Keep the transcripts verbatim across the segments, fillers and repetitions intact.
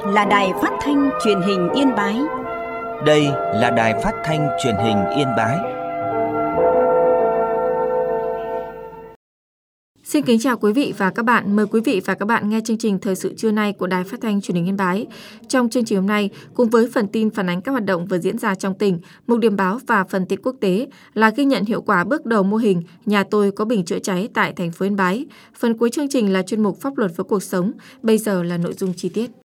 là Đài Phát thanh Truyền hình Yên Bái. Đây là Đài Phát thanh Truyền hình Yên Bái. Xin kính chào quý vị và các bạn. Mời quý vị và các bạn nghe chương trình Thời sự trưa nay của Đài Phát thanh Truyền hình Yên Bái. Trong chương trình hôm nay, cùng với phần tin phản ánh các hoạt động vừa diễn ra trong tỉnh, mục điểm báo và phần tin quốc tế là ghi nhận hiệu quả bước đầu mô hình Nhà tôi có bình chữa cháy tại thành phố Yên Bái. Phần cuối chương trình là chuyên mục Pháp luật với cuộc sống. Bây giờ là nội dung chi tiết.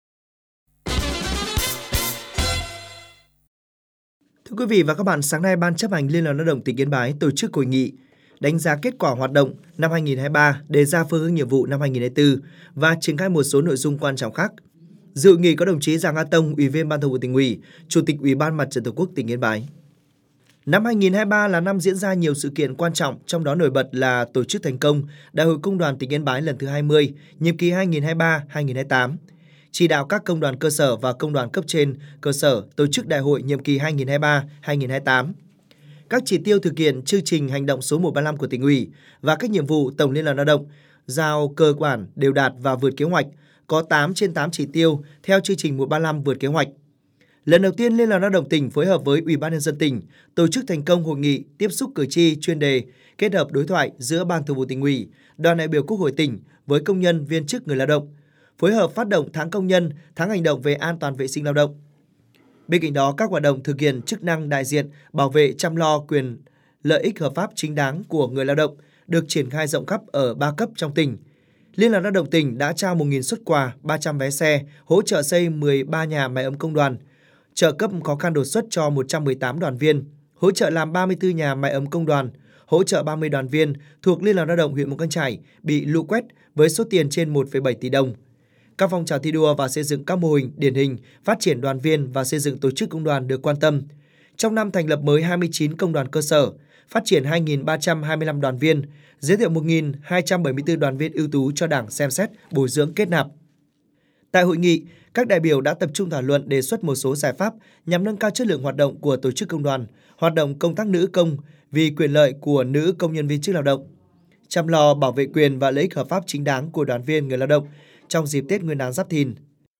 Thưa quý vị và các bạn, sáng nay Ban chấp hành Liên đoàn Lao động tỉnh Yên Bái tổ chức hội nghị đánh giá kết quả hoạt động năm hai nghìn không trăm hai mươi ba, đề ra phương hướng nhiệm vụ năm hai nghìn không trăm hai mươi tư và triển khai một số nội dung quan trọng khác. Dự hội nghị có đồng chí Giàng A Tông, Ủy viên Ban Thường vụ Tỉnh ủy, Chủ tịch Ủy ban Mặt trận Tổ quốc tỉnh Yên Bái. Năm hai nghìn không trăm hai mươi ba là năm diễn ra nhiều sự kiện quan trọng, trong đó nổi bật là tổ chức thành công Đại hội Công đoàn tỉnh Yên Bái lần thứ hai mươi, nhiệm kỳ hai nghìn không trăm hai mươi ba đến hai nghìn không trăm hai mươi tám. Chỉ đạo các công đoàn cơ sở và công đoàn cấp trên cơ sở tổ chức đại hội nhiệm kỳ hai nghìn không trăm hai mươi ba đến hai nghìn không trăm hai mươi tám. Các chỉ tiêu thực hiện chương trình hành động số một trăm ba mươi lăm của tỉnh ủy và các nhiệm vụ Tổng Liên đoàn Lao động giao cơ bản đều đạt và vượt kế hoạch, có tám trên tám chỉ tiêu theo chương trình một trăm ba mươi lăm vượt kế hoạch. Lần đầu tiên Liên đoàn Lao động tỉnh phối hợp với Ủy ban Nhân dân tỉnh tổ chức thành công hội nghị tiếp xúc cử tri chuyên đề kết hợp đối thoại giữa Ban Thường vụ Tỉnh ủy, đoàn đại biểu Quốc hội tỉnh với công nhân, viên chức, người lao động, phối hợp phát động tháng công nhân, tháng hành động về an toàn vệ sinh lao động. Bên cạnh đó, các hoạt động thực hiện chức năng đại diện, bảo vệ, chăm lo quyền lợi ích hợp pháp chính đáng của người lao động được triển khai rộng khắp ở ba cấp trong tỉnh. Liên đoàn Lao động tỉnh đã trao một nghìn suất quà, ba trăm vé xe, hỗ trợ xây mười ba nhà máy ấm công đoàn, trợ cấp khó khăn đột xuất cho một trăm mười tám đoàn viên, hỗ trợ làm ba mươi tư nhà máy ấm công đoàn, hỗ trợ ba mươi đoàn viên thuộc Liên đoàn Lao động huyện Mù Căng Chải bị lũ quét với số tiền trên một phẩy bảy tỷ đồng. Các phong trào thi đua và xây dựng các mô hình điển hình, phát triển đoàn viên và xây dựng tổ chức công đoàn được quan tâm. Trong năm thành lập mới hai mươi chín công đoàn cơ sở, phát triển hai nghìn ba trăm hai mươi lăm đoàn viên, giới thiệu một nghìn hai trăm bảy mươi tư đoàn viên ưu tú cho Đảng xem xét, bồi dưỡng kết nạp. Tại hội nghị, các đại biểu đã tập trung thảo luận đề xuất một số giải pháp nhằm nâng cao chất lượng hoạt động của tổ chức công đoàn, hoạt động công tác nữ công vì quyền lợi của nữ công nhân viên chức lao động, chăm lo bảo vệ quyền và lợi ích hợp pháp chính đáng của đoàn viên người lao động trong dịp Tết Nguyên đán Giáp Thìn.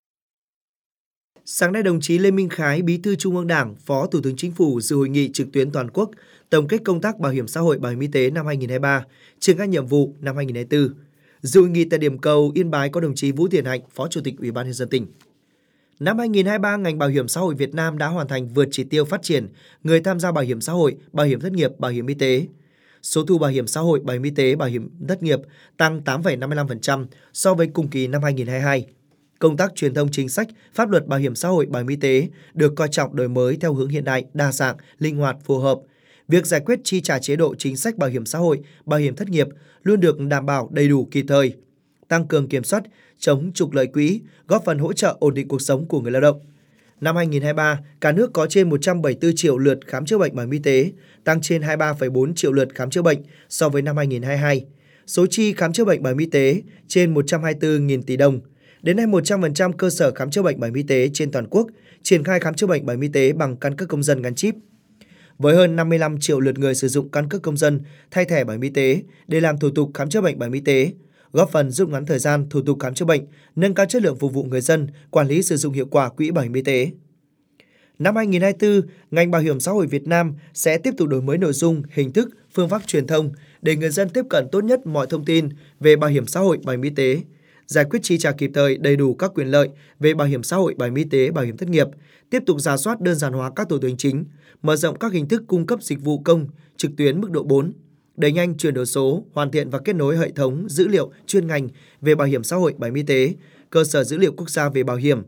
Sáng nay, đồng chí Lê Minh Khái, Bí thư Trung ương Đảng, Phó Thủ tướng Chính phủ dự hội nghị trực tuyến toàn quốc tổng kết công tác bảo hiểm xã hội, bảo hiểm y tế năm hai nghìn không trăm hai mươi ba, triển khai nhiệm vụ năm hai nghìn không trăm hai mươi tư. Dự hội nghị tại điểm cầu Yên Bái có đồng chí Vũ Thiện Hạnh, Phó Chủ tịch Ủy ban Nhân dân tỉnh. Năm hai nghìn không trăm hai mươi ba, ngành bảo hiểm xã hội Việt Nam đã hoàn thành vượt chỉ tiêu phát triển người tham gia bảo hiểm xã hội, bảo hiểm thất nghiệp, bảo hiểm y tế. Số thu bảo hiểm xã hội, bảo hiểm y tế, bảo hiểm thất nghiệp tăng tám phẩy năm mươi lăm phần trăm so với cùng kỳ năm hai nghìn không trăm hai mươi hai. Công tác truyền thông chính sách, pháp luật bảo hiểm xã hội, bảo hiểm y tế được coi trọng đổi mới theo hướng hiện đại, đa dạng, linh hoạt, phù hợp. Việc giải quyết chi trả chế độ chính sách bảo hiểm xã hội, bảo hiểm thất nghiệp luôn được đảm bảo đầy đủ kịp thời. Tăng cường kiểm soát, chống trục lợi quỹ, góp phần hỗ trợ ổn định cuộc sống của người lao động. Năm hai nghìn không trăm hai mươi ba, cả nước có trên một trăm bảy mươi tư triệu lượt khám chữa bệnh bảo hiểm y tế, tăng trên hai mươi ba phẩy bốn triệu lượt khám chữa bệnh so với năm hai nghìn không trăm hai mươi hai. Số chi khám chữa bệnh bảo hiểm y tế trên một trăm hai mươi tư nghìn tỷ đồng. Đến nay, một trăm phần trăm cơ sở khám chữa bệnh bảo hiểm y tế trên toàn quốc triển khai khám chữa bệnh bảo hiểm y tế bằng căn cước công dân gắn chip. Với hơn năm mươi lăm triệu lượt người sử dụng căn cước công dân thay thẻ bảo hiểm y tế để làm thủ tục khám chữa bệnh bảo hiểm y tế, góp phần rút ngắn thời gian thủ tục khám chữa bệnh, nâng cao chất lượng phục vụ người dân, quản lý sử dụng hiệu quả quỹ bảo hiểm y tế. Năm hai nghìn không trăm hai mươi tư, ngành bảo hiểm xã hội Việt Nam sẽ tiếp tục đổi mới nội dung, hình thức, phương pháp truyền thông để người dân tiếp cận tốt nhất mọi thông tin về bảo hiểm xã hội, bảo hiểm y tế, giải quyết chi trả kịp thời đầy đủ các quyền lợi về bảo hiểm xã hội, bảo hiểm y tế, bảo hiểm thất nghiệp, tiếp tục rà soát đơn giản hóa các thủ tục hành chính, mở rộng các hình thức cung cấp dịch vụ công trực tuyến mức độ bốn, đẩy nhanh chuyển đổi số, hoàn thiện và kết nối hệ thống dữ liệu chuyên ngành về bảo hiểm xã hội, bảo hiểm y tế, cơ sở dữ liệu quốc gia về bảo hiểm.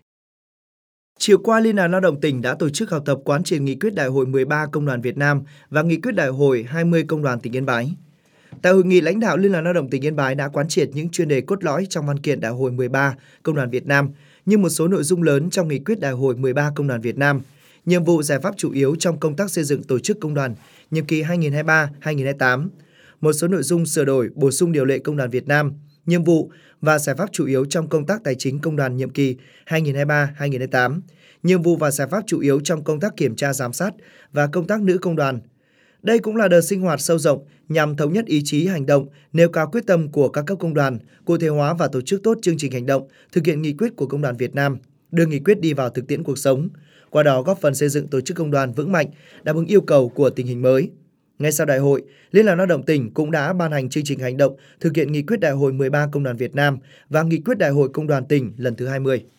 Chiều qua, Liên đoàn Lao động tỉnh đã tổ chức học tập quán triệt nghị quyết Đại hội mười ba Công đoàn Việt Nam và nghị quyết Đại hội hai mươi Công đoàn tỉnh Yên Bái. Tại hội nghị, lãnh đạo Liên đoàn Lao động tỉnh Yên Bái đã quán triệt những chuyên đề cốt lõi trong văn kiện Đại hội mười ba Công đoàn Việt Nam, như một số nội dung lớn trong nghị quyết Đại hội mười ba Công đoàn Việt Nam, nhiệm vụ giải pháp chủ yếu trong công tác xây dựng tổ chức công đoàn nhiệm kỳ hai nghìn không trăm hai mươi ba đến hai nghìn không trăm hai mươi tám, một số nội dung sửa đổi, bổ sung điều lệ Công đoàn Việt Nam, nhiệm vụ và giải pháp chủ yếu trong công tác tài chính công đoàn nhiệm kỳ hai nghìn không trăm hai mươi ba đến hai nghìn không trăm hai mươi tám, nhiệm vụ và giải pháp chủ yếu trong công tác kiểm tra giám sát và công tác nữ công đoàn. Đây cũng là đợt sinh hoạt sâu rộng nhằm thống nhất ý chí hành động, nêu cao quyết tâm của các cấp công đoàn, cụ thể hóa và tổ chức tốt chương trình hành động, thực hiện nghị quyết của Công đoàn Việt Nam, đưa nghị quyết đi vào thực tiễn cuộc sống, qua đó góp phần xây dựng tổ chức công đoàn vững mạnh, đáp ứng yêu cầu của tình hình mới. Ngay sau đại hội, Liên đoàn Lao động tỉnh cũng đã ban hành chương trình hành động thực hiện nghị quyết đại hội mười ba Công đoàn Việt Nam và nghị quyết đại hội Công đoàn tỉnh lần thứ hai mươi.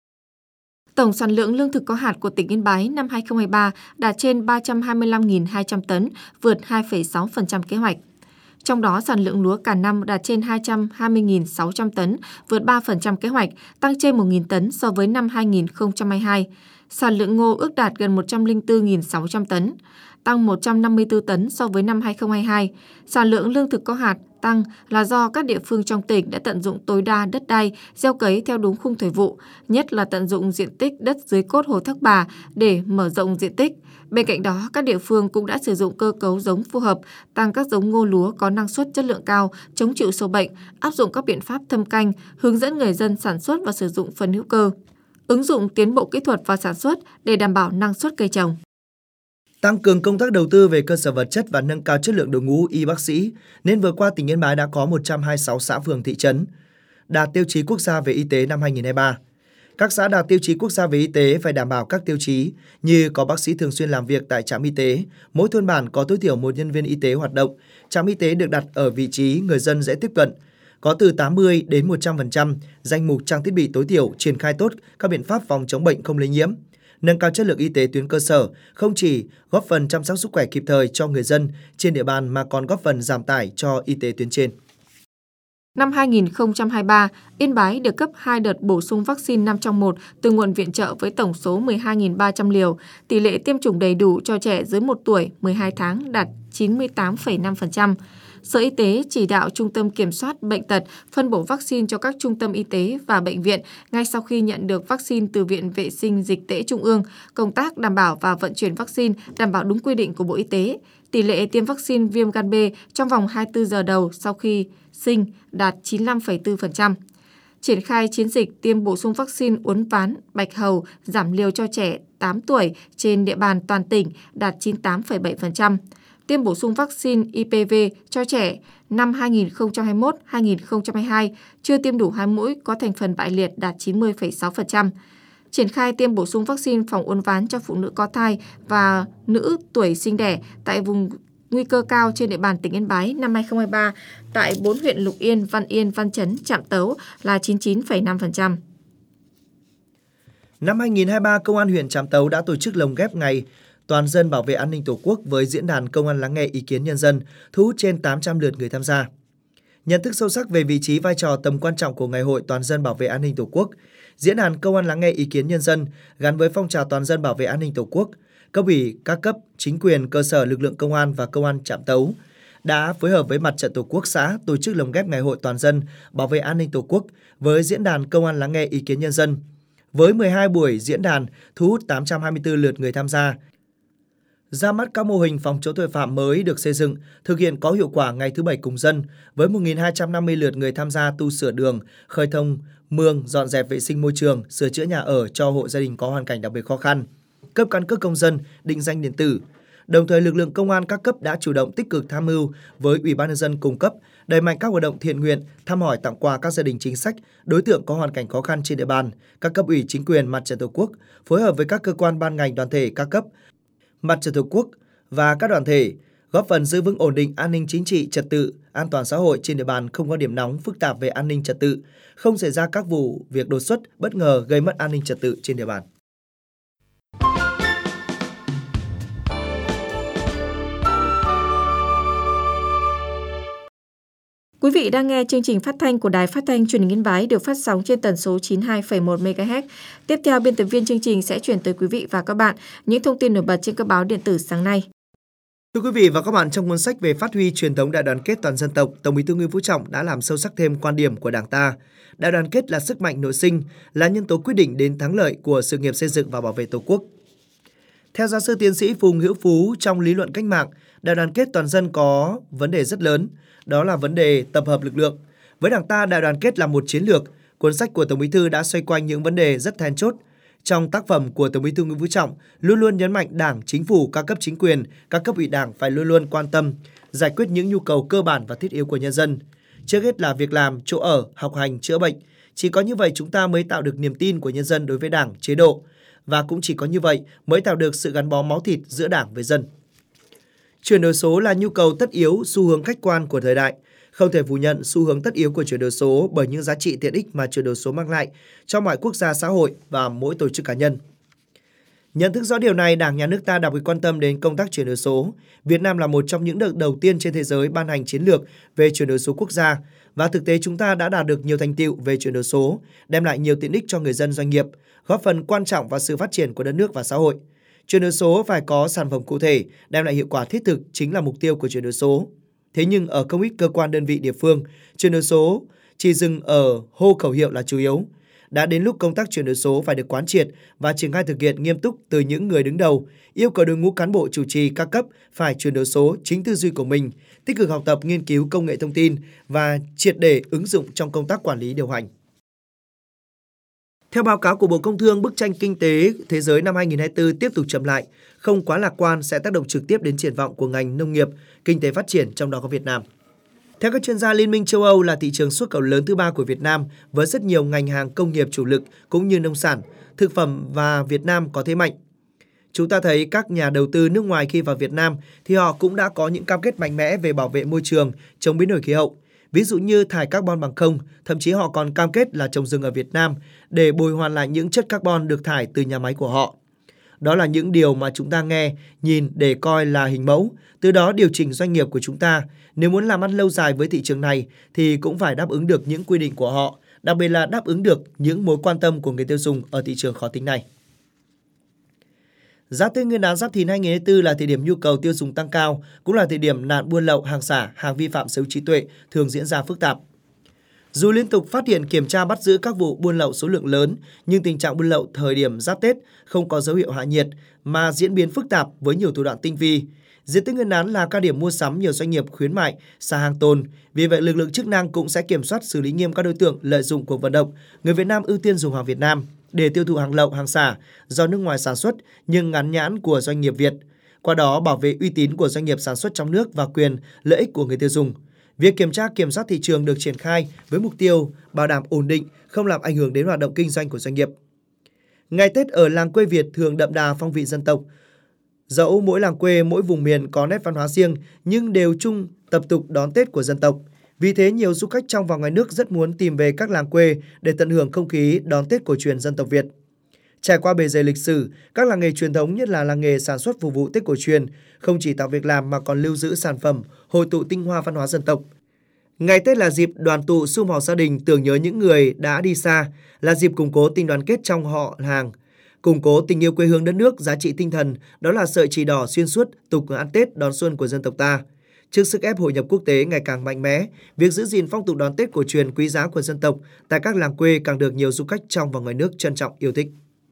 Tổng sản lượng lương thực có hạt của tỉnh Yên Bái năm hai không hai ba đạt trên ba trăm hai mươi lăm nghìn hai trăm tấn, vượt hai phẩy sáu phần trăm kế hoạch. Trong đó, sản lượng lúa cả năm đạt trên hai trăm hai mươi nghìn sáu trăm tấn, vượt ba phần trăm kế hoạch, tăng trên một nghìn tấn so với năm hai nghìn không trăm hai mươi hai. Sản lượng ngô ước đạt gần một trăm lẻ bốn nghìn sáu trăm tấn, tăng một trăm năm mươi tư tấn so với năm hai không hai hai. Sản lượng lương thực có hạt tăng là do các địa phương trong tỉnh đã tận dụng tối đa đất đai, gieo cấy theo đúng khung thời vụ, nhất là tận dụng diện tích đất dưới cốt hồ Thác Bà để mở rộng diện tích. Bên cạnh đó, các địa phương cũng đã sử dụng cơ cấu giống phù hợp, tăng các giống ngô lúa có năng suất chất lượng cao, chống chịu sâu bệnh, áp dụng các biện pháp thâm canh, hướng dẫn người dân sản xuất và sử dụng phân hữu cơ, ứng dụng tiến bộ kỹ thuật vào sản xuất để đảm bảo năng suất cây trồng. Tăng cường công tác đầu tư về cơ sở vật chất và nâng cao chất lượng đội ngũ y bác sĩ, nên vừa qua tỉnh Yên Bái đã có một trăm hai mươi sáu xã phường thị trấn đạt tiêu chí quốc gia về y tế năm hai không hai ba. Các xã đạt tiêu chí quốc gia về y tế phải đảm bảo các tiêu chí như có bác sĩ thường xuyên làm việc tại trạm y tế, mỗi thôn bản có tối thiểu một nhân viên y tế hoạt động, trạm y tế được đặt ở vị trí người dân dễ tiếp cận, có từ tám mươi đến một trăm phần trăm danh mục trang thiết bị tối thiểu, triển khai tốt các biện pháp phòng chống bệnh không lây nhiễm. Nâng cao chất lượng y tế tuyến cơ sở không chỉ góp phần chăm sóc sức khỏe kịp thời cho người dân trên địa bàn mà còn góp phần giảm tải cho y tế tuyến trên. Năm hai nghìn không trăm hai mươi ba, Yên Bái được cấp hai đợt bổ sung vaccine năm trong một từ nguồn viện trợ với tổng số mười hai nghìn ba trăm liều. Tỷ lệ tiêm chủng đầy đủ cho trẻ dưới một tuổi mười hai tháng đạt chín mươi tám phẩy năm phần trăm. Sở Y tế chỉ đạo Trung tâm Kiểm soát Bệnh tật phân bổ vaccine cho các trung tâm y tế và bệnh viện ngay sau khi nhận được vaccine từ Viện Vệ sinh Dịch tễ Trung ương. Công tác đảm bảo và vận chuyển vaccine đảm bảo đúng quy định của Bộ Y tế. Tỷ lệ tiêm vaccine viêm gan B trong vòng hai mươi tư giờ đầu sau khi sinh đạt chín mươi lăm phẩy bốn phần trăm. Triển khai chiến dịch tiêm bổ sung vaccine uốn ván, bạch hầu, giảm liều cho trẻ tám tuổi trên địa bàn toàn tỉnh đạt chín mươi tám phẩy bảy phần trăm. Tiêm bổ sung vaccine I P V cho trẻ năm hai nghìn không trăm hai mươi mốt đến hai nghìn không trăm hai mươi hai chưa tiêm đủ hai mũi có thành phần bại liệt đạt chín mươi phẩy sáu phần trăm. Triển khai tiêm bổ sung vaccine phòng uốn ván cho phụ nữ có thai và nữ tuổi sinh đẻ tại vùng nguy cơ cao trên địa bàn tỉnh Yên Bái năm hai không hai ba tại bốn huyện Lục Yên, Văn Yên, Văn Chấn, Trạm Tấu là chín mươi chín phẩy năm phần trăm. Năm hai không hai ba, Công an huyện Trạm Tấu đã tổ chức lồng ghép ngày Toàn dân bảo vệ an ninh Tổ quốc với diễn đàn Công an lắng nghe ý kiến nhân dân, thu hút trên tám trăm lượt người tham gia. Nhận thức sâu sắc về vị trí, vai trò, tầm quan trọng của Ngày hội Toàn dân bảo vệ an ninh Tổ quốc, diễn đàn Công an lắng nghe ý kiến nhân dân gắn với phong trào Toàn dân bảo vệ an ninh Tổ quốc, cấp ủy, các cấp, chính quyền, cơ sở, lực lượng công an và công an Trạm Tấu đã phối hợp với Mặt trận Tổ quốc xã tổ chức lồng ghép Ngày hội Toàn dân bảo vệ an ninh Tổ quốc với diễn đàn Công an lắng nghe ý kiến nhân dân. Với mười hai buổi diễn đàn thu hút tám trăm hai mươi tư lượt người tham gia. Ra mắt các mô hình phòng chống tội phạm mới được xây dựng, thực hiện có hiệu quả ngày thứ Bảy cùng dân, với một nghìn hai trăm năm mươi lượt người tham gia tu sửa đường, khơi thông, mương, dọn dẹp vệ sinh môi trường, sửa chữa nhà ở cho hộ gia đình có hoàn cảnh đặc biệt khó khăn, cấp căn cước công dân, định danh điện tử. Đồng thời, lực lượng công an các cấp đã chủ động tích cực tham mưu với Ủy ban nhân dân cung cấp, đẩy mạnh các hoạt động thiện nguyện, thăm hỏi tặng quà các gia đình chính sách, đối tượng có hoàn cảnh khó khăn trên địa bàn. Các cấp ủy chính quyền, Mặt trận Tổ quốc phối hợp với các cơ quan ban ngành đoàn thể các cấp, Mặt trận Tổ quốc và các đoàn thể góp phần giữ vững ổn định an ninh chính trị, trật tự, an toàn xã hội trên địa bàn, không có điểm nóng phức tạp về an ninh trật tự, không xảy ra các vụ việc đột xuất, bất ngờ gây mất an ninh trật tự trên địa bàn. Quý vị đang nghe chương trình phát thanh của Đài Phát thanh Truyền hình Yên Bái được phát sóng trên tần số chín mươi hai phẩy một mê ga héc. Tiếp theo, biên tập viên chương trình sẽ chuyển tới quý vị và các bạn những thông tin nổi bật trên các báo điện tử sáng nay. Thưa quý vị và các bạn, trong cuốn sách về phát huy truyền thống đại đoàn kết toàn dân tộc, Tổng Bí thư Nguyễn Phú Trọng đã làm sâu sắc thêm quan điểm của Đảng ta. Đại đoàn kết là sức mạnh nội sinh, là nhân tố quyết định đến thắng lợi của sự nghiệp xây dựng và bảo vệ Tổ quốc. Theo giáo sư tiến sĩ Phùng Hữu Phú, trong lý luận cách mạng, đại đoàn kết toàn dân có vấn đề rất lớn, đó là vấn đề tập hợp lực lượng. Với Đảng ta, đại đoàn kết là một chiến lược. Cuốn sách của Tổng Bí thư đã xoay quanh những vấn đề rất then chốt. Trong tác phẩm của Tổng Bí thư Nguyễn Phú Trọng luôn luôn nhấn mạnh Đảng, Chính phủ, các cấp chính quyền, các cấp ủy Đảng phải luôn luôn quan tâm, giải quyết những nhu cầu cơ bản và thiết yếu của nhân dân. Trước hết là việc làm, chỗ ở, học hành, chữa bệnh. Chỉ có như vậy chúng ta mới tạo được niềm tin của nhân dân đối với Đảng, chế độ. Và cũng chỉ có như vậy mới tạo được sự gắn bó máu thịt giữa Đảng với dân. Chuyển đổi số là nhu cầu tất yếu, xu hướng khách quan của thời đại. Không thể phủ nhận xu hướng tất yếu của chuyển đổi số bởi những giá trị tiện ích mà chuyển đổi số mang lại cho mọi quốc gia xã hội và mỗi tổ chức cá nhân. Nhận thức rõ điều này, Đảng, Nhà nước ta đặc biệt quan tâm đến công tác chuyển đổi số. Việt Nam là một trong những nước đầu tiên trên thế giới ban hành chiến lược về chuyển đổi số quốc gia và thực tế chúng ta đã đạt được nhiều thành tựu về chuyển đổi số, đem lại nhiều tiện ích cho người dân doanh nghiệp, góp phần quan trọng vào sự phát triển của đất nước và xã hội. Chuyển đổi số phải có sản phẩm cụ thể, đem lại hiệu quả thiết thực chính là mục tiêu của chuyển đổi số. Thế nhưng ở không ít cơ quan đơn vị địa phương, chuyển đổi số chỉ dừng ở hô khẩu hiệu là chủ yếu. Đã đến lúc công tác chuyển đổi số phải được quán triệt và triển khai thực hiện nghiêm túc từ những người đứng đầu, yêu cầu đội ngũ cán bộ chủ trì các cấp phải chuyển đổi số chính tư duy của mình, tích cực học tập nghiên cứu công nghệ thông tin và triệt để ứng dụng trong công tác quản lý điều hành. Theo báo cáo của Bộ Công Thương, bức tranh kinh tế thế giới năm hai nghìn không trăm hai mươi tư tiếp tục chậm lại, không quá lạc quan sẽ tác động trực tiếp đến triển vọng của ngành nông nghiệp, kinh tế phát triển, trong đó có Việt Nam. Theo các chuyên gia, Liên minh châu Âu là thị trường xuất khẩu lớn thứ ba của Việt Nam với rất nhiều ngành hàng công nghiệp chủ lực cũng như nông sản, thực phẩm và Việt Nam có thế mạnh. Chúng ta thấy các nhà đầu tư nước ngoài khi vào Việt Nam thì họ cũng đã có những cam kết mạnh mẽ về bảo vệ môi trường, chống biến đổi khí hậu. Ví dụ như thải carbon bằng không, thậm chí họ còn cam kết là trồng rừng ở Việt Nam để bồi hoàn lại những chất carbon được thải từ nhà máy của họ. Đó là những điều mà chúng ta nghe, nhìn để coi là hình mẫu, từ đó điều chỉnh doanh nghiệp của chúng ta. Nếu muốn làm ăn lâu dài với thị trường này thì cũng phải đáp ứng được những quy định của họ, đặc biệt là đáp ứng được những mối quan tâm của người tiêu dùng ở thị trường khó tính này. Giáp Tết Nguyên đán Giáp Thìn hai nghìn không trăm hai mươi tư là thời điểm nhu cầu tiêu dùng tăng cao, cũng là thời điểm nạn buôn lậu, hàng giả, hàng vi phạm sở hữu trí tuệ thường diễn ra phức tạp. Dù liên tục phát hiện, kiểm tra, bắt giữ các vụ buôn lậu số lượng lớn, nhưng tình trạng buôn lậu thời điểm Giáp Tết không có dấu hiệu hạ nhiệt mà diễn biến phức tạp với nhiều thủ đoạn tinh vi. Dịp Tết Nguyên đán là cao điểm mua sắm, nhiều doanh nghiệp khuyến mại, xả hàng tồn. Vì vậy, lực lượng chức năng cũng sẽ kiểm soát, xử lý nghiêm các đối tượng lợi dụng cuộc vận động người Việt Nam ưu tiên dùng hàng Việt Nam để tiêu thụ hàng lậu, hàng giả do nước ngoài sản xuất nhưng gắn nhãn của doanh nghiệp Việt. Qua đó bảo vệ uy tín của doanh nghiệp sản xuất trong nước và quyền, lợi ích của người tiêu dùng. Việc kiểm tra, kiểm soát thị trường được triển khai với mục tiêu bảo đảm ổn định, không làm ảnh hưởng đến hoạt động kinh doanh của doanh nghiệp. Ngày Tết ở làng quê Việt thường đậm đà phong vị dân tộc. Dẫu mỗi làng quê, mỗi vùng miền có nét văn hóa riêng nhưng đều chung tập tục đón Tết của dân tộc. Vì thế, nhiều du khách trong và ngoài nước rất muốn tìm về các làng quê để tận hưởng không khí đón Tết cổ truyền dân tộc Việt. Trải qua bề dày lịch sử, các làng nghề truyền thống, nhất là làng nghề sản xuất phục vụ Tết cổ truyền, không chỉ tạo việc làm mà còn lưu giữ sản phẩm, hội tụ tinh hoa văn hóa dân tộc. Ngày Tết là dịp đoàn tụ sum họp gia đình, tưởng nhớ những người đã đi xa, là dịp củng cố tình đoàn kết trong họ hàng, củng cố tình yêu quê hương đất nước, giá trị tinh thần, đó là sợi chỉ đỏ xuyên suốt tục ăn Tết đón xuân của dân tộc ta. Trước sức ép hội nhập quốc tế ngày càng mạnh mẽ, việc giữ gìn phong tục đón Tết cổ truyền quý giá của dân tộc tại các làng quê càng được nhiều du khách trong và ngoài nước trân trọng yêu thích.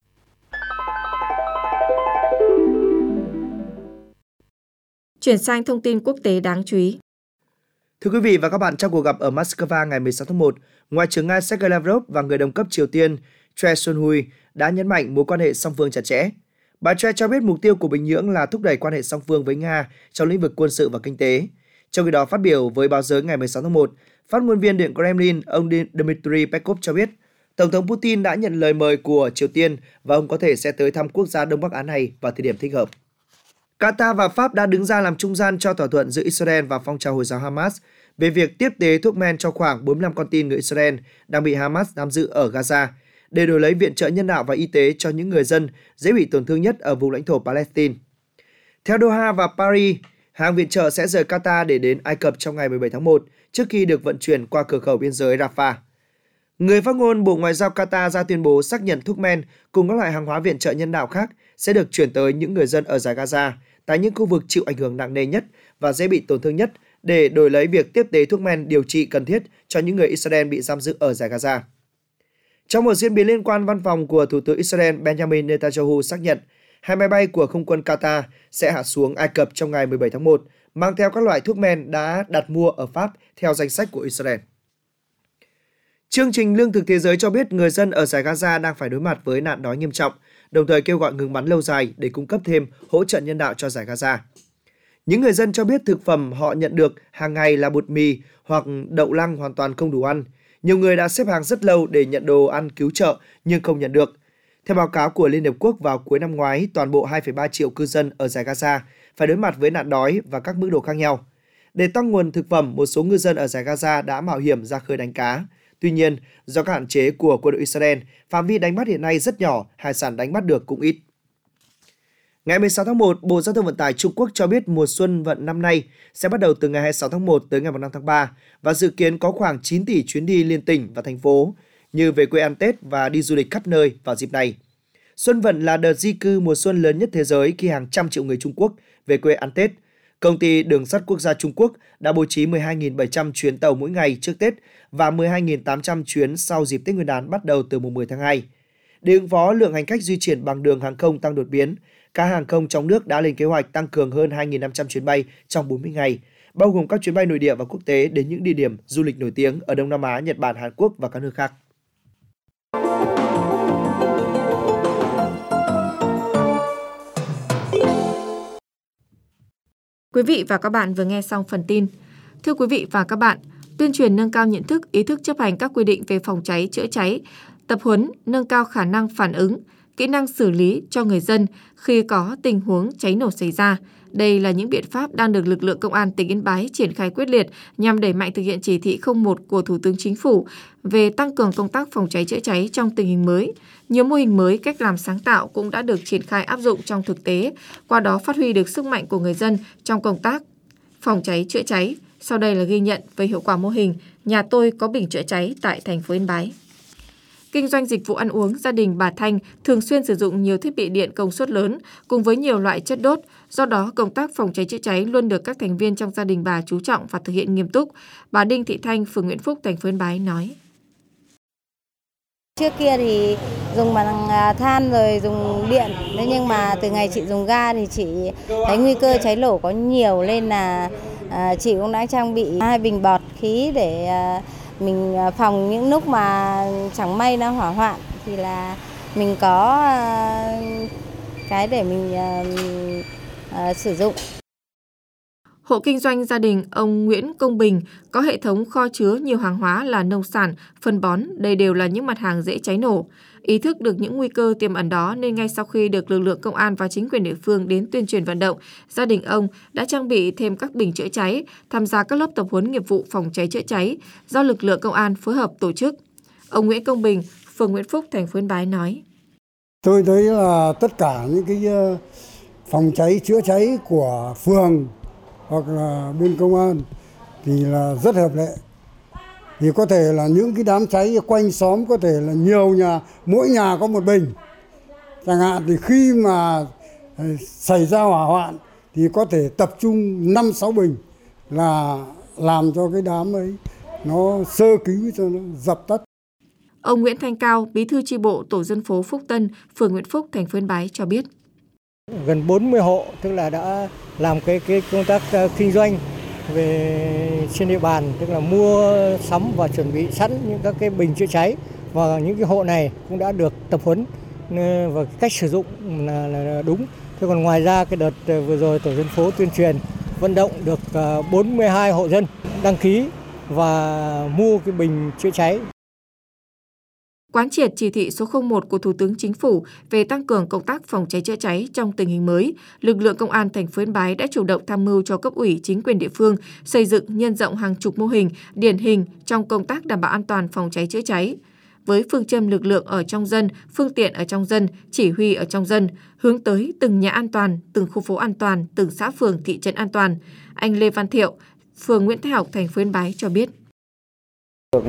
Chuyển sang thông tin quốc tế đáng chú ý. Thưa quý vị và các bạn, trong cuộc gặp ở Moscow ngày mười sáu tháng một, Ngoại trưởng Nga Sergei Lavrov và người đồng cấp Triều Tiên Choi Son-hui đã nhấn mạnh mối quan hệ song phương chặt chẽ. Bà Choi cho biết mục tiêu của Bình Nhưỡng là thúc đẩy quan hệ song phương với Nga trong lĩnh vực quân sự và kinh tế. Trong khi đó, phát biểu với báo giới ngày mười sáu tháng một, phát ngôn viên Điện Kremlin ông Dmitry Peskov cho biết Tổng thống Putin đã nhận lời mời của Triều Tiên và ông có thể sẽ tới thăm quốc gia Đông Bắc Á này vào thời điểm thích hợp. Qatar và Pháp đã đứng ra làm trung gian cho thỏa thuận giữa Israel và phong trào Hồi giáo Hamas về việc tiếp tế thuốc men cho khoảng bốn mươi lăm con tin người Israel đang bị Hamas giam giữ ở Gaza để đổi lấy viện trợ nhân đạo và y tế cho những người dân dễ bị tổn thương nhất ở vùng lãnh thổ Palestine. Theo Doha và Paris, hàng viện trợ sẽ rời Qatar để đến Ai Cập trong ngày mười bảy tháng một trước khi được vận chuyển qua cửa khẩu biên giới Rafah. Người phát ngôn Bộ Ngoại giao Qatar ra tuyên bố xác nhận thuốc men cùng các loại hàng hóa viện trợ nhân đạo khác sẽ được chuyển tới những người dân ở dải Gaza tại những khu vực chịu ảnh hưởng nặng nề nhất và dễ bị tổn thương nhất để đổi lấy việc tiếp tế thuốc men điều trị cần thiết cho những người Israel bị giam giữ ở dải Gaza. Trong một diễn biến liên quan, văn phòng của Thủ tướng Israel Benjamin Netanyahu xác nhận hai máy bay của không quân Qatar sẽ hạ xuống Ai Cập trong ngày mười bảy tháng một, mang theo các loại thuốc men đã đặt mua ở Pháp theo danh sách của Israel. Chương trình Lương thực Thế giới cho biết người dân ở dải Gaza đang phải đối mặt với nạn đói nghiêm trọng, đồng thời kêu gọi ngừng bắn lâu dài để cung cấp thêm hỗ trợ nhân đạo cho dải Gaza. Những người dân cho biết thực phẩm họ nhận được hàng ngày là bột mì hoặc đậu lăng hoàn toàn không đủ ăn. Nhiều người đã xếp hàng rất lâu để nhận đồ ăn cứu trợ nhưng không nhận được. Theo báo cáo của Liên Hợp Quốc, vào cuối năm ngoái, toàn bộ hai phẩy ba triệu cư dân ở Dải Gaza phải đối mặt với nạn đói và các mức độ khác nhau. Để tăng nguồn thực phẩm, một số ngư dân ở Dải Gaza đã mạo hiểm ra khơi đánh cá. Tuy nhiên, do các hạn chế của quân đội Israel, phạm vi đánh bắt hiện nay rất nhỏ, hải sản đánh bắt được cũng ít. Ngày mười sáu tháng một, Bộ Giao thông Vận tải Trung Quốc cho biết mùa xuân vận năm nay sẽ bắt đầu từ ngày hai mươi sáu tháng một tới ngày năm tháng ba và dự kiến có khoảng chín tỷ chuyến đi liên tỉnh và thành phố như về quê ăn Tết và đi du lịch khắp nơi vào dịp này. Xuân vận là đợt di cư mùa xuân lớn nhất thế giới khi hàng trăm triệu người Trung Quốc về quê ăn Tết. Công ty Đường sắt Quốc gia Trung Quốc đã bố trí mười hai nghìn bảy trăm chuyến tàu mỗi ngày trước Tết và mười hai nghìn tám trăm chuyến sau dịp Tết Nguyên đán bắt đầu từ mùng mười tháng hai. Để ứng phó lượng hành khách di chuyển bằng đường hàng không tăng đột biến, các hàng không trong nước đã lên kế hoạch tăng cường hơn hai nghìn năm trăm chuyến bay trong bốn mươi ngày, bao gồm các chuyến bay nội địa và quốc tế đến những địa điểm du lịch nổi tiếng ở Đông Nam Á, Nhật Bản, Hàn Quốc và các nước khác. Quý vị và các bạn vừa nghe xong phần tin. Thưa quý vị và các bạn, tuyên truyền nâng cao nhận thức, ý thức chấp hành các quy định về phòng cháy, chữa cháy, tập huấn, nâng cao khả năng phản ứng, kỹ năng xử lý cho người dân khi có tình huống cháy nổ xảy ra. Đây là những biện pháp đang được lực lượng Công an tỉnh Yên Bái triển khai quyết liệt nhằm đẩy mạnh thực hiện chỉ thị không một của Thủ tướng Chính phủ về tăng cường công tác phòng cháy chữa cháy trong tình hình mới. Nhiều mô hình mới, cách làm sáng tạo cũng đã được triển khai áp dụng trong thực tế, qua đó phát huy được sức mạnh của người dân trong công tác phòng cháy chữa cháy. Sau đây là ghi nhận về hiệu quả mô hình Nhà tôi có bình chữa cháy tại thành phố Yên Bái. Kinh doanh dịch vụ ăn uống, gia đình bà Thanh thường xuyên sử dụng nhiều thiết bị điện công suất lớn cùng với nhiều loại chất đốt. Do đó, công tác phòng cháy chữa cháy luôn được các thành viên trong gia đình bà chú trọng và thực hiện nghiêm túc. Bà Đinh Thị Thanh, phường Nguyễn Phúc, thành phố Yên Bái nói. Trước kia thì dùng bằng than rồi dùng điện, thế nhưng mà từ ngày chị dùng ga thì chị thấy nguy cơ cháy nổ có nhiều nên là chị cũng đã trang bị hai bình bọt khí để mình phòng những lúc mà chẳng may nó hỏa hoạn thì là mình có cái để mình uh, uh, sử dụng. Hộ kinh doanh gia đình ông Nguyễn Công Bình có hệ thống kho chứa nhiều hàng hóa là nông sản, phân bón, đây đều là những mặt hàng dễ cháy nổ. Ý thức được những nguy cơ tiềm ẩn đó nên ngay sau khi được lực lượng công an và chính quyền địa phương đến tuyên truyền vận động, gia đình ông đã trang bị thêm các bình chữa cháy, tham gia các lớp tập huấn nghiệp vụ phòng cháy chữa cháy do lực lượng công an phối hợp tổ chức. Ông Nguyễn Công Bình, phường Nguyễn Phúc, thành phố Yên Bái nói. Tôi thấy là tất cả những cái phòng cháy chữa cháy của phường hoặc là bên công an thì là rất hợp lệ. Thì có thể là những cái đám cháy quanh xóm có thể là nhiều nhà, mỗi nhà có một bình. Chẳng hạn thì khi mà xảy ra hỏa hoạn thì có thể tập trung năm sáu bình là làm cho cái đám ấy nó sơ cứu cho nó dập tắt. Ông Nguyễn Thanh Cao, bí thư chi bộ tổ dân phố Phúc Tân, phường Nguyễn Phúc, thành phố Yên Bái cho biết. Gần bốn mươi hộ tức là đã làm cái cái công tác kinh doanh về trên địa bàn, tức là mua sắm và chuẩn bị sẵn những các cái bình chữa cháy, và những cái hộ này cũng đã được tập huấn và cách sử dụng là, là đúng. Thế còn ngoài ra cái đợt vừa rồi tổ dân phố tuyên truyền vận động được bốn mươi hai hộ dân đăng ký và mua cái bình chữa cháy. Quán triệt chỉ thị số không một của Thủ tướng Chính phủ về tăng cường công tác phòng cháy chữa cháy trong tình hình mới, lực lượng công an thành phố Yên Bái đã chủ động tham mưu cho cấp ủy chính quyền địa phương xây dựng nhân rộng hàng chục mô hình điển hình trong công tác đảm bảo an toàn phòng cháy chữa cháy. Với phương châm lực lượng ở trong dân, phương tiện ở trong dân, chỉ huy ở trong dân, hướng tới từng nhà an toàn, từng khu phố an toàn, từng xã phường thị trấn an toàn, anh Lê Văn Thiệu, phường Nguyễn Thái Học, thành phố Yên Bái cho biết. Được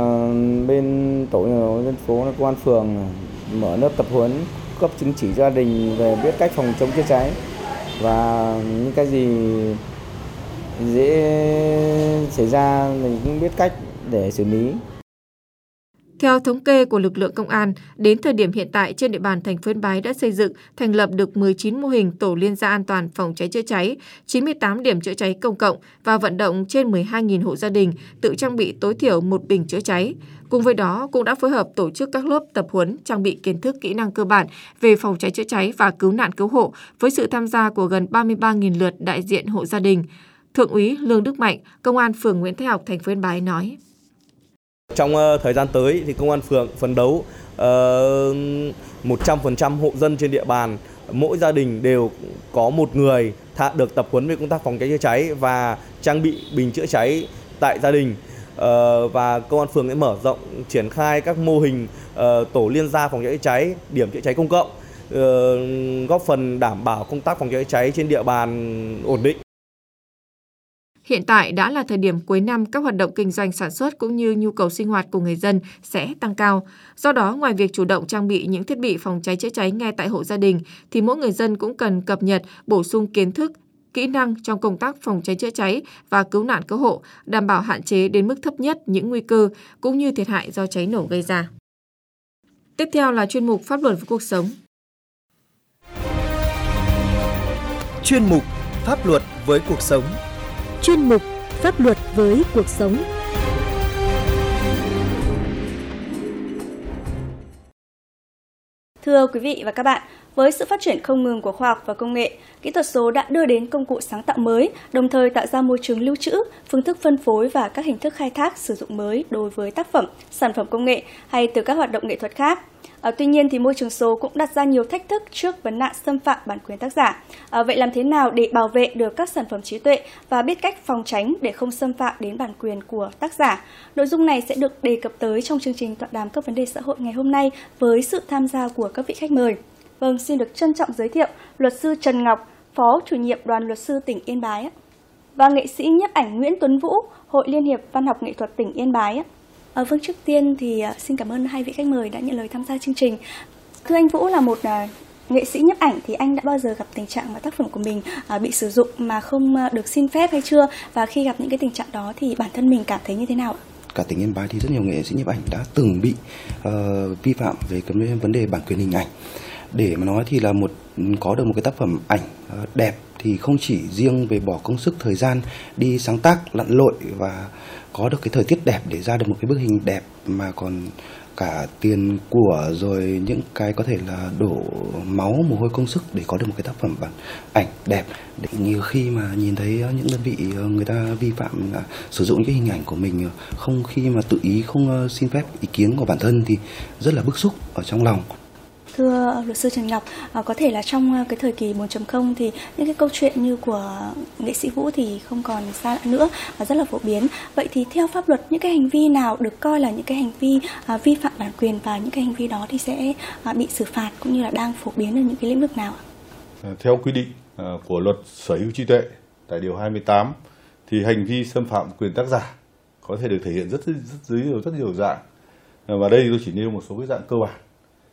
bên tổ dân phố, công an phường mở lớp tập huấn cấp chứng chỉ gia đình về biết cách phòng chống chữa cháy và những cái gì dễ xảy ra mình cũng biết cách để xử lý. Theo thống kê của lực lượng công an, đến thời điểm hiện tại trên địa bàn thành phố Yên Bái đã xây dựng, thành lập được mười chín mô hình tổ liên gia an toàn phòng cháy chữa cháy, chín mươi tám điểm chữa cháy công cộng và vận động trên mười hai nghìn hộ gia đình tự trang bị tối thiểu một bình chữa cháy. Cùng với đó, cũng đã phối hợp tổ chức các lớp tập huấn trang bị kiến thức kỹ năng cơ bản về phòng cháy chữa cháy và cứu nạn cứu hộ với sự tham gia của gần ba mươi ba nghìn lượt đại diện hộ gia đình. Thượng úy Lương Đức Mạnh, Công an phường Nguyễn Thái Học, thành phố Yên Bái nói. Trong uh, thời gian tới thì công an phường phấn đấu uh, một trăm phần trăm hộ dân trên địa bàn, mỗi gia đình đều có một người thạ được tập huấn về công tác phòng cháy chữa cháy và trang bị bình chữa cháy tại gia đình. Uh, và công an phường sẽ mở rộng triển khai các mô hình uh, tổ liên gia phòng cháy chữa cháy, điểm chữa cháy công cộng, uh, góp phần đảm bảo công tác phòng cháy chữa cháy trên địa bàn ổn định. Hiện tại đã là thời điểm cuối năm, các hoạt động kinh doanh sản xuất cũng như nhu cầu sinh hoạt của người dân sẽ tăng cao. Do đó, ngoài việc chủ động trang bị những thiết bị phòng cháy chữa cháy ngay tại hộ gia đình, thì mỗi người dân cũng cần cập nhật, bổ sung kiến thức, kỹ năng trong công tác phòng cháy chữa cháy và cứu nạn cứu hộ, đảm bảo hạn chế đến mức thấp nhất những nguy cơ cũng như thiệt hại do cháy nổ gây ra. Tiếp theo là chuyên mục Pháp luật với cuộc sống. Chuyên mục Pháp luật với cuộc sống. Chuyên mục Pháp luật với cuộc sống. Thưa quý vị và các bạn, với sự phát triển không ngừng của khoa học và công nghệ, kỹ thuật số đã đưa đến công cụ sáng tạo mới, đồng thời tạo ra môi trường lưu trữ, phương thức phân phối và các hình thức khai thác sử dụng mới đối với tác phẩm, sản phẩm công nghệ hay từ các hoạt động nghệ thuật khác. À, tuy nhiên thì môi trường số cũng đặt ra nhiều thách thức trước vấn nạn xâm phạm bản quyền tác giả. À, vậy làm thế nào để bảo vệ được các sản phẩm trí tuệ và biết cách phòng tránh để không xâm phạm đến bản quyền của tác giả? Nội dung này sẽ được đề cập tới trong chương trình tọa đàm các vấn đề xã hội ngày hôm nay với sự tham gia của các vị khách mời. Vâng, xin được trân trọng giới thiệu luật sư Trần Ngọc, Phó chủ nhiệm Đoàn Luật sư tỉnh Yên Bái và nghệ sĩ nhiếp ảnh Nguyễn Tuấn Vũ, Hội Liên hiệp Văn học Nghệ thuật tỉnh Yên Bái. À, vâng, trước tiên thì xin cảm ơn hai vị khách mời đã nhận lời tham gia chương trình. Thưa anh Vũ, là một uh, nghệ sĩ nhiếp ảnh thì anh đã bao giờ gặp tình trạng mà tác phẩm của mình uh, bị sử dụng mà không uh, được xin phép hay chưa? Và khi gặp những cái tình trạng đó thì bản thân mình cảm thấy như thế nào ạ? Cả tỉnh Yên Bái thì rất nhiều nghệ sĩ nhiếp ảnh đã từng bị uh, vi phạm về cái vấn đề bản quyền hình ảnh. Để mà nói thì là một có được một cái tác phẩm ảnh uh, đẹp thì không chỉ riêng về bỏ công sức thời gian đi sáng tác lặn lội và có được cái thời tiết đẹp để ra được một cái bức hình đẹp, mà còn cả tiền của rồi những cái có thể là đổ máu mồ hôi công sức để có được một cái tác phẩm bản ảnh đẹp. Để nhiều khi mà nhìn thấy những đơn vị người ta vi phạm là sử dụng cái hình ảnh của mình không khi mà tự ý, không xin phép ý kiến của bản thân thì rất là bức xúc ở trong lòng. Thưa luật sư Trần Ngọc, à, có thể là trong cái thời kỳ bốn chấm không thì những cái câu chuyện như của nghệ sĩ Vũ thì không còn xa lạ nữa và rất là phổ biến. Vậy thì theo pháp luật, những cái hành vi nào được coi là những cái hành vi à, vi phạm bản quyền và những cái hành vi đó thì sẽ à, bị xử phạt cũng như là đang phổ biến ở những cái lĩnh vực nào? Theo quy định à, của luật sở hữu trí tuệ tại điều hai mươi tám thì hành vi xâm phạm quyền tác giả có thể được thể hiện rất rất dưới nhiều rất nhiều dạng. Và đây tôi chỉ nêu một số cái dạng cơ bản.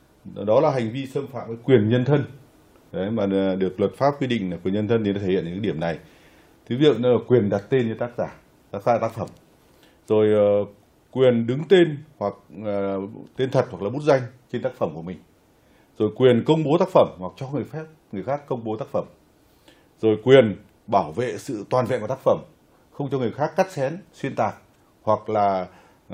Đó là hành vi xâm phạm cái quyền nhân thân. Đấy, mà được luật pháp quy định là quyền nhân thân thì nó thể hiện những cái điểm này. Thứ ví dụ là quyền đặt tên cho tác giả, tác giả tác phẩm. Rồi uh, quyền đứng tên hoặc uh, tên thật hoặc là bút danh trên tác phẩm của mình. Rồi quyền công bố tác phẩm hoặc cho người phép người khác công bố tác phẩm. Rồi quyền bảo vệ sự toàn vẹn của tác phẩm, không cho người khác cắt xén, xuyên tạc hoặc là uh,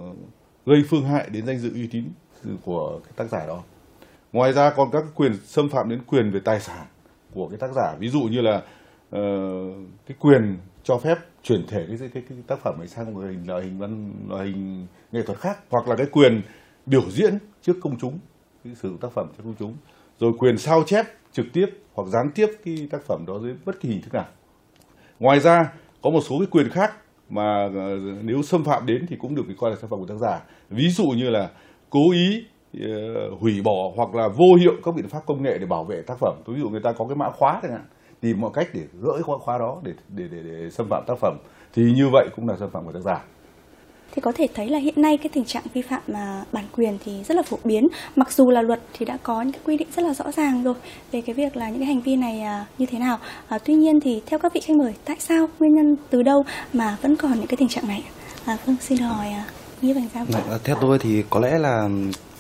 gây phương hại đến danh dự uy tín của cái tác giả đó. Ngoài ra còn các quyền xâm phạm đến quyền về tài sản của cái tác giả, ví dụ như là uh, cái quyền cho phép chuyển thể cái, cái, cái tác phẩm này sang một hình loại hình văn loại hình nghệ thuật khác, hoặc là cái quyền biểu diễn trước công chúng, cái sử dụng tác phẩm trước công chúng, rồi quyền sao chép trực tiếp hoặc gián tiếp cái tác phẩm đó dưới bất kỳ hình thức nào. Ngoài ra có một số cái quyền khác mà uh, nếu xâm phạm đến thì cũng được coi là xâm phạm của tác giả, ví dụ như là cố ý uh, hủy bỏ hoặc là vô hiệu các biện pháp công nghệ để bảo vệ tác phẩm. Ví dụ người ta có cái mã khóa chẳng hạn, tìm mọi cách để gỡ khóa khóa đó để để để, để xâm phạm tác phẩm, thì như vậy cũng là xâm phạm của tác giả. Thì có thể thấy là hiện nay cái tình trạng vi phạm mà bản quyền thì rất là phổ biến, mặc dù là luật thì đã có những cái quy định rất là rõ ràng rồi về cái việc là những cái hành vi này như thế nào. À, tuy nhiên thì theo các vị khách mời, tại sao, nguyên nhân từ đâu mà vẫn còn những cái tình trạng này? À, vâng, xin hỏi Nghĩa Bành Giao. Dạ, theo tôi thì có lẽ là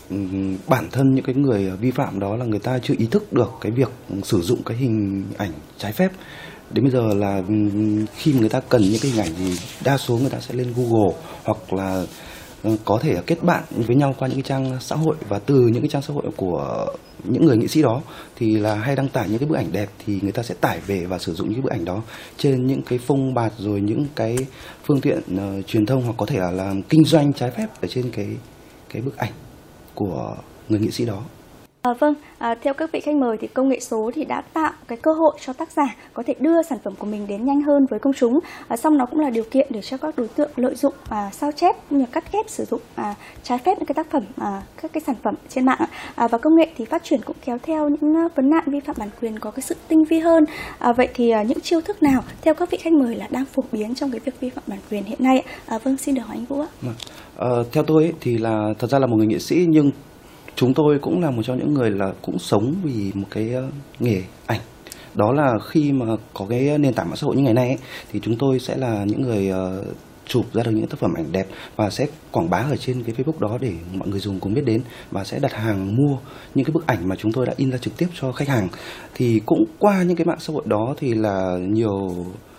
bản thân những cái người vi phạm đó là người ta chưa ý thức được cái việc sử dụng cái hình ảnh trái phép. Đến bây giờ là khi mà người ta cần những cái hình ảnh thì đa số người ta sẽ lên Google hoặc là có thể kết bạn với nhau qua những cái trang xã hội, và từ những cái trang xã hội của những người nghệ sĩ đó thì là hay đăng tải những cái bức ảnh đẹp, thì người ta sẽ tải về và sử dụng những cái bức ảnh đó trên những cái phông bạt rồi những cái phương tiện uh, truyền thông, hoặc có thể là làm kinh doanh trái phép ở trên cái cái bức ảnh của người nghệ sĩ đó. À, vâng, à, theo các vị khách mời thì công nghệ số thì đã tạo cái cơ hội cho tác giả có thể đưa sản phẩm của mình đến nhanh hơn với công chúng. À, song nó cũng là điều kiện để cho các đối tượng lợi dụng à, sao chép như cắt ghép sử dụng à, trái phép những cái tác phẩm, à, các cái sản phẩm trên mạng. À, và công nghệ thì phát triển cũng kéo theo những vấn nạn vi phạm bản quyền có cái sự tinh vi hơn. À, vậy thì à, những chiêu thức nào theo các vị khách mời là đang phổ biến trong cái việc vi phạm bản quyền hiện nay? À, vâng, xin được hỏi anh Vũ ạ. À, theo tôi ấy, thì là thật ra là một người nghệ sĩ, nhưng chúng tôi cũng là một trong những người là cũng sống vì một cái nghề ảnh. Đó là khi mà có cái nền tảng mạng xã hội như ngày nay ấy, thì chúng tôi sẽ là những người uh, chụp ra được những tác phẩm ảnh đẹp và sẽ quảng bá ở trên cái Facebook đó để mọi người dùng cùng biết đến, và sẽ đặt hàng mua những cái bức ảnh mà chúng tôi đã in ra trực tiếp cho khách hàng. Thì cũng qua những cái mạng xã hội đó thì là nhiều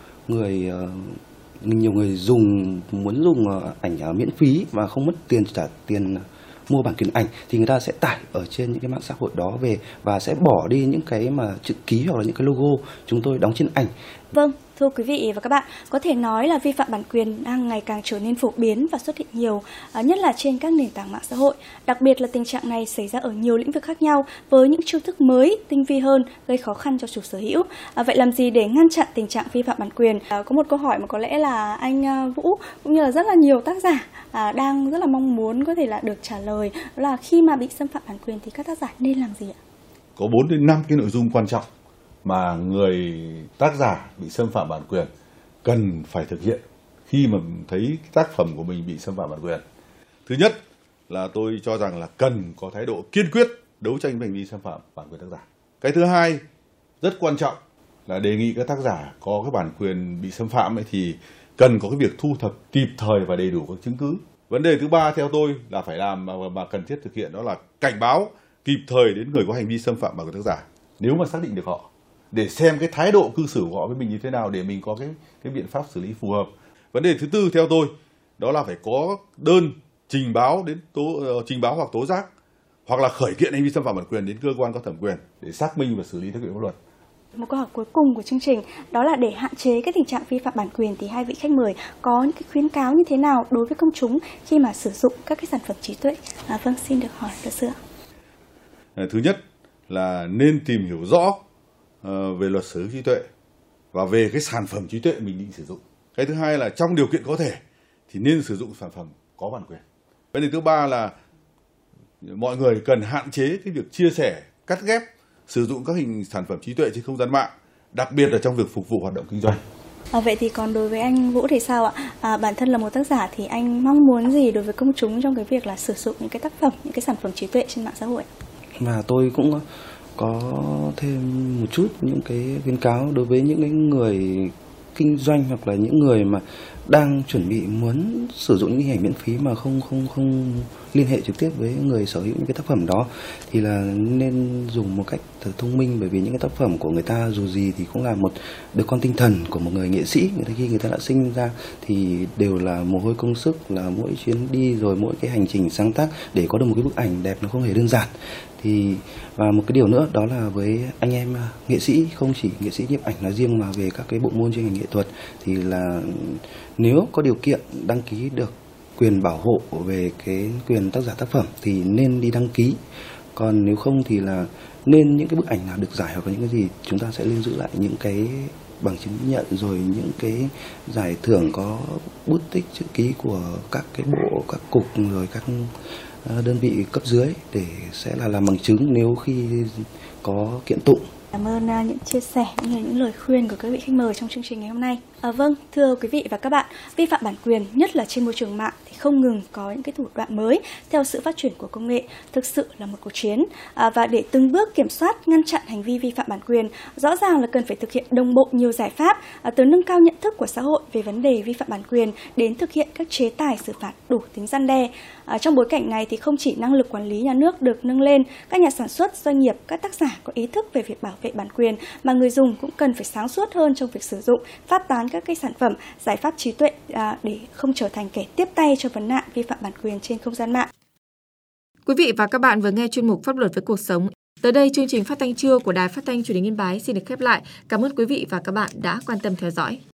người uh, nhiều người dùng muốn dùng ảnh miễn phí và không mất tiền trả tiền mua bản quyền ảnh, thì người ta sẽ tải ở trên những cái mạng xã hội đó về và sẽ bỏ đi những cái mà chữ ký hoặc là những cái logo chúng tôi đóng trên ảnh. Vâng, thưa quý vị và các bạn, có thể nói là vi phạm bản quyền đang ngày càng trở nên phổ biến và xuất hiện nhiều, nhất là trên các nền tảng mạng xã hội. Đặc biệt là tình trạng này xảy ra ở nhiều lĩnh vực khác nhau với những chiêu thức mới, tinh vi hơn, gây khó khăn cho chủ sở hữu. À, vậy làm gì để ngăn chặn tình trạng vi phạm bản quyền? À, có một câu hỏi mà có lẽ là anh Vũ cũng như là rất là nhiều tác giả à, đang rất là mong muốn có thể là được trả lời, đó là khi mà bị xâm phạm bản quyền thì các tác giả nên làm gì ạ? Có bốn đến năm cái nội dung quan trọng mà người tác giả bị xâm phạm bản quyền cần phải thực hiện khi mà thấy tác phẩm của mình bị xâm phạm bản quyền. Thứ nhất là tôi cho rằng là cần có thái độ kiên quyết đấu tranh với hành vi xâm phạm bản quyền tác giả. Cái thứ hai rất quan trọng là đề nghị các tác giả có cái bản quyền bị xâm phạm ấy thì cần có cái việc thu thập kịp thời và đầy đủ các chứng cứ. Vấn đề thứ ba theo tôi là phải làm mà, mà cần thiết thực hiện, đó là cảnh báo kịp thời đến người có hành vi xâm phạm bản quyền tác giả nếu mà xác định được họ, để xem cái thái độ cư xử của họ với mình như thế nào để mình có cái cái biện pháp xử lý phù hợp. Vấn đề thứ tư theo tôi đó là phải có đơn trình báo đến tố uh, trình báo hoặc tố giác hoặc là khởi kiện hành vi xâm phạm bản quyền đến cơ quan có thẩm quyền để xác minh và xử lý theo quy định pháp luật. Một câu hỏi cuối cùng của chương trình đó là để hạn chế cái tình trạng vi phạm bản quyền thì hai vị khách mời có những cái khuyến cáo như thế nào đối với công chúng khi mà sử dụng các cái sản phẩm trí tuệ? À, vâng, xin được hỏi luật sư ạ. Thứ nhất là nên tìm hiểu rõ về luật sở hữu trí tuệ và về cái sản phẩm trí tuệ mình định sử dụng. Cái thứ hai là trong điều kiện có thể thì nên sử dụng sản phẩm có bản quyền. Vấn đề thứ ba là mọi người cần hạn chế cái việc chia sẻ, cắt ghép, sử dụng các hình sản phẩm trí tuệ trên không gian mạng, đặc biệt là trong việc phục vụ hoạt động kinh doanh. À, vậy thì còn đối với anh Vũ thì sao ạ? À, bản thân là một tác giả thì anh mong muốn gì đối với công chúng trong cái việc là sử dụng những cái tác phẩm, những cái sản phẩm trí tuệ trên mạng xã hội? Và tôi cũng có thêm một chút những cái khuyến cáo đối với những cái người kinh doanh hoặc là những người mà đang chuẩn bị muốn sử dụng những hình ảnh miễn phí mà không không không liên hệ trực tiếp với người sở hữu những cái tác phẩm đó, thì là nên dùng một cách thật thông minh, bởi vì những cái tác phẩm của người ta dù gì thì cũng là một đứa con tinh thần của một người nghệ sĩ. Người ta khi người ta đã sinh ra thì đều là mồ hôi công sức, là mỗi chuyến đi rồi mỗi cái hành trình sáng tác để có được một cái bức ảnh đẹp nó không hề đơn giản. Thì và một cái điều nữa đó là với anh em nghệ sĩ, không chỉ nghệ sĩ nhiếp ảnh nói riêng mà về các cái bộ môn chuyên ngành nghệ thuật, thì là nếu có điều kiện đăng ký được quyền bảo hộ về cái quyền tác giả tác phẩm thì nên đi đăng ký. Còn nếu không thì là nên những cái bức ảnh nào được giải hoặc là những cái gì chúng ta sẽ lưu giữ lại những cái bằng chứng nhận rồi những cái giải thưởng có bút tích chữ ký của các cái bộ, các cục rồi các đơn vị cấp dưới để sẽ là làm bằng chứng nếu khi có kiện tụng. Cảm ơn uh, những chia sẻ, những, những lời khuyên của các vị khách mời trong chương trình ngày hôm nay. À, vâng, thưa quý vị và các bạn, vi phạm bản quyền, nhất là trên môi trường mạng thì không ngừng có những cái thủ đoạn mới theo sự phát triển của công nghệ, thực sự là một cuộc chiến. À, và để từng bước kiểm soát, ngăn chặn hành vi vi phạm bản quyền, rõ ràng là cần phải thực hiện đồng bộ nhiều giải pháp, à, từ nâng cao nhận thức của xã hội về vấn đề vi phạm bản quyền đến thực hiện các chế tài xử phạt đủ tính răn đe. À, trong bối cảnh này thì không chỉ năng lực quản lý nhà nước được nâng lên, các nhà sản xuất, doanh nghiệp, các tác giả có ý thức về việc bảo vệ bản quyền, mà người dùng cũng cần phải sáng suốt hơn trong việc sử dụng, phát tán các cái sản phẩm, giải pháp trí tuệ à, để không trở thành kẻ tiếp tay cho trong vấn nạn vi phạm bản quyền trên không gian mạng. Quý vị và các bạn vừa nghe chuyên mục Pháp luật với cuộc sống. Tới đây, chương trình phát thanh trưa của Đài Phát thanh Truyền hình Yên Bái xin được khép lại. Cảm ơn quý vị và các bạn đã quan tâm theo dõi.